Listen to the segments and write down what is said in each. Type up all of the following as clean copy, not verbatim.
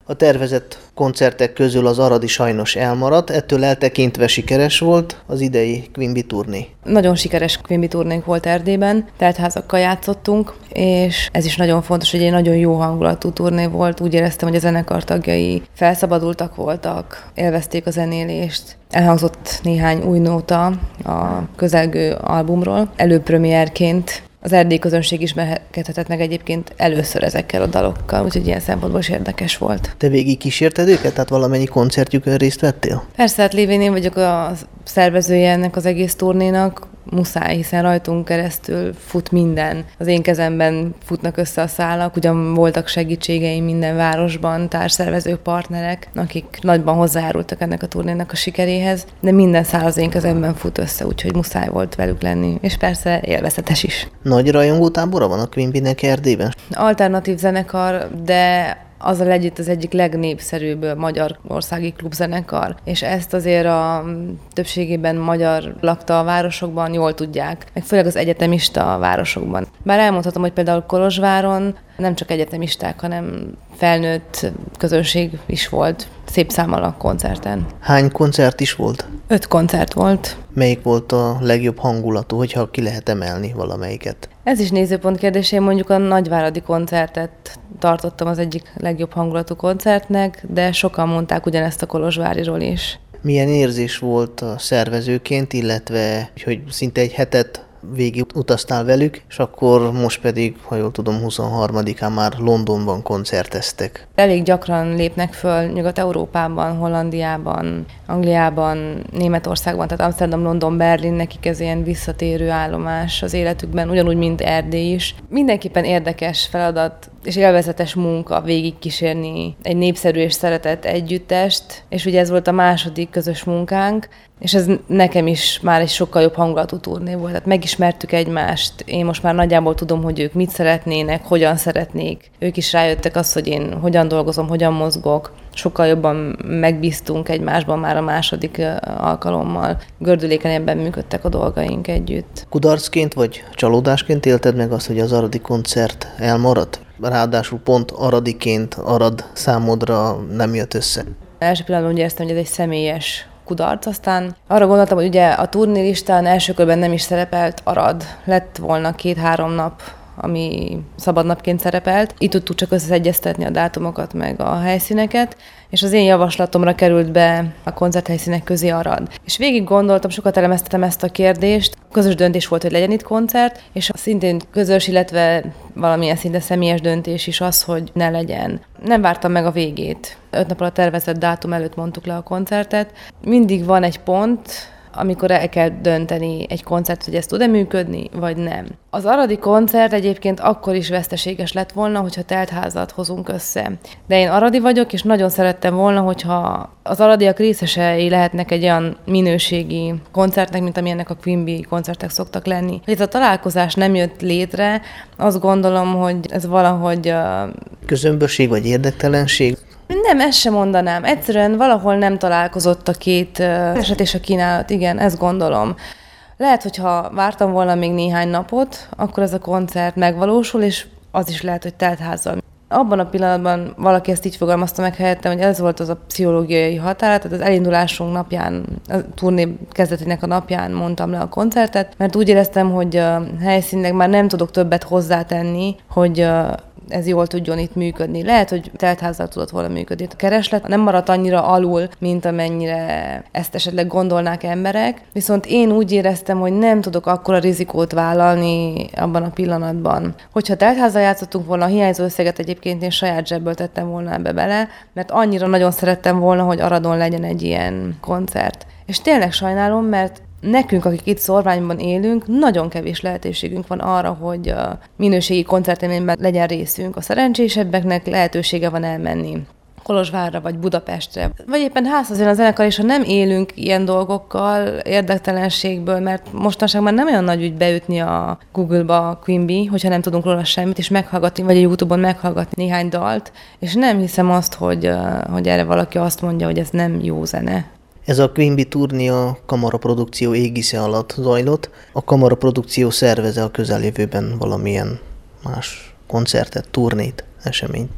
A tervezett koncertek közül az aradi sajnos elmaradt, ettől eltekintve sikeres volt az idei Quimby turné. Nagyon sikeres Quimby turnénk volt Erdélyben, teltházakkal játszottunk, és ez is nagyon fontos, hogy egy nagyon jó hangulatú turné volt. Úgy éreztem, hogy a zenekar tagjai felszabadultak voltak, élvezték a zenélést. Elhangzott néhány új nóta a közelgő albumról, előpremiérként. Az erdélyi közönség ismerkedhetett meg egyébként először ezekkel a dalokkal, úgyhogy ilyen szempontból is érdekes volt. Te végig kísérted őket? Tehát valamennyi koncertjükön részt vettél? Persze, hát lévén én vagyok a szervezője ennek az egész turnénak, muszáj, hiszen rajtunk keresztül fut minden. Az én kezemben futnak össze a szálak, ugyan voltak segítségeim minden városban, társszervezők, partnerek, akik nagyban hozzájárultak ennek a turnénak a sikeréhez, de minden szál az én kezemben fut össze, úgyhogy muszáj volt velük lenni, és persze élvezetes is. Nagy rajongótábora van a Quimbynek Erdélyben? Alternatív zenekar, de azzal együtt az egyik legnépszerűbb magyar országi klubzenekar, és ezt azért a többségében magyar lakta a városokban jól tudják, meg főleg az egyetemista városokban. Bár elmondhatom, hogy például Kolozsváron nem csak egyetemisták, hanem felnőtt közönség is volt szép számmal a koncerten. Hány koncert is volt? 5 koncert volt. Melyik volt a legjobb hangulatú, hogyha ki lehet emelni valamelyiket? Ez is nézőpont kérdés, én mondjuk a nagyváradi koncertet tartottam az egyik legjobb hangulatú koncertnek, de sokan mondták ugyanezt a Kolozsváriról is. Milyen érzés volt a szervezőként, illetve hogy szinte egy hetet végig utaztál velük, és akkor most pedig, ha jól tudom, 23-án már Londonban koncerteztek. Elég gyakran lépnek föl Nyugat-Európában, Hollandiában, Angliában, Németországban, tehát Amsterdam, London, Berlin, nekik ez ilyen visszatérő állomás az életükben, ugyanúgy, mint Erdély is. Mindenképpen érdekes feladat és élvezetes munka végigkísérni egy népszerű és szeretett együttest, és ugye ez volt a második közös munkánk, és ez nekem is már egy sokkal jobb hangulatú turné volt. Tehát megismertük egymást, én most már nagyjából tudom, hogy ők mit szeretnének, hogyan szeretnék. Ők is rájöttek azt, hogy én hogyan dolgozom, hogyan mozgok. Sokkal jobban megbíztunk egymásban már a második alkalommal. Gördülékenyebben működtek a dolgaink együtt. Kudarcként vagy csalódásként élted meg azt, hogy az aradi koncert elmaradt? Ráadásul pont aradiként Arad számodra nem jött össze. Első pillanatban úgy éreztem, hogy ez egy személyes kudarc, aztán arra gondoltam, hogy ugye a turnélistán első körben nem is szerepelt Arad. Lett volna 2-3 nap, ami szabadnapként szerepelt. Itt tudtuk csak összeegyeztetni a dátumokat meg a helyszíneket, és az én javaslatomra került be a koncerthelyszínek közé Arad. És végig gondoltam, sokat elemeztetem ezt a kérdést. Közös döntés volt, hogy legyen itt koncert, és szintén közös, illetve valamilyen szinte személyes döntés is az, hogy ne legyen. Nem vártam meg a végét. 5 nappal a tervezett dátum előtt mondtuk le a koncertet. Mindig van egy pont, amikor el kell dönteni egy koncert, hogy ez tud-e működni, vagy nem. Az aradi koncert egyébként akkor is veszteséges lett volna, hogyha teltházat hozunk össze. De én aradi vagyok, és nagyon szerettem volna, hogyha az aradiak részesei lehetnek egy olyan minőségi koncertnek, mint amilyennek a Quimby koncertek szoktak lenni. Ha ez a találkozás nem jött létre, azt gondolom, hogy ez valahogy... Közömbösség vagy érdektelenség? Nem, ezt sem mondanám. Egyszerűen valahol nem találkozott a két eset és a kínálat. Igen, ezt gondolom. Lehet, hogyha vártam volna még néhány napot, akkor ez a koncert megvalósul, és az is lehet, hogy teltházzal. Abban a pillanatban valaki ezt így fogalmazta meg helyettem, hogy ez volt az a pszichológiai határ, tehát az elindulásunk napján, a turné kezdetének a napján mondtam le a koncertet, mert úgy éreztem, hogy a helyszínnek már nem tudok többet hozzátenni, hogy ez jól tudjon itt működni. Lehet, hogy teltházzal tudott volna működni. A kereslet nem maradt annyira alul, mint amennyire ezt esetleg gondolnák emberek, viszont én úgy éreztem, hogy nem tudok akkora rizikót vállalni abban a pillanatban. Hogyha teltházzal játszottunk volna, a hiányzó összeget egyébként én saját zsebből tettem volna ebbe bele, mert annyira nagyon szerettem volna, hogy Aradon legyen egy ilyen koncert. És tényleg sajnálom, mert nekünk, akik itt Szorványban élünk, nagyon kevés lehetőségünk van arra, hogy a minőségi koncertélményben legyen részünk. A szerencsésebbeknek lehetősége van elmenni Kolozsvárra vagy Budapestre. Vagy éppen házhoz jön a zenekar, és ha nem élünk ilyen dolgokkal, érdektelenségből, mert mostanság már nem olyan nagy ügy beütni a Google-ba a Quimby, hogyha nem tudunk róla semmit, és meghallgatni, vagy a YouTube-on meghallgatni néhány dalt, és nem hiszem azt, hogy erre valaki azt mondja, hogy ez nem jó zene. Ez a Quimby turné a kamaraprodukció égisze alatt zajlott. A kamaraprodukció szerveze a közeljövőben valamilyen más koncertet, turnét, eseményt?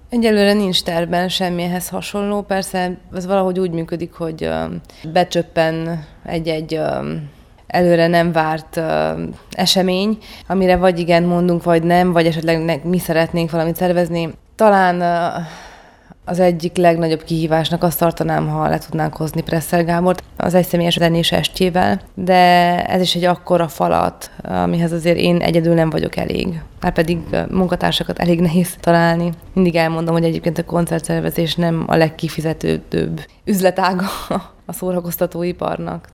Egyelőre nincs tervben semmilyenhez hasonló. Persze ez valahogy úgy működik, hogy becsöppen egy előre nem várt esemény, amire vagy igen mondunk, vagy nem, vagy esetleg mi szeretnénk valamit szervezni. Talán az egyik legnagyobb kihívásnak azt tartanám, ha le tudnánk hozni Presser Gábort az egyszemélyes zenés estjével, de ez is egy akkora falat, amihez azért én egyedül nem vagyok elég. Már pedig munkatársakat elég nehéz találni. Mindig elmondom, hogy egyébként a koncertszervezés nem a legkifizetődőbb üzletága a szórakoztatóiparnak.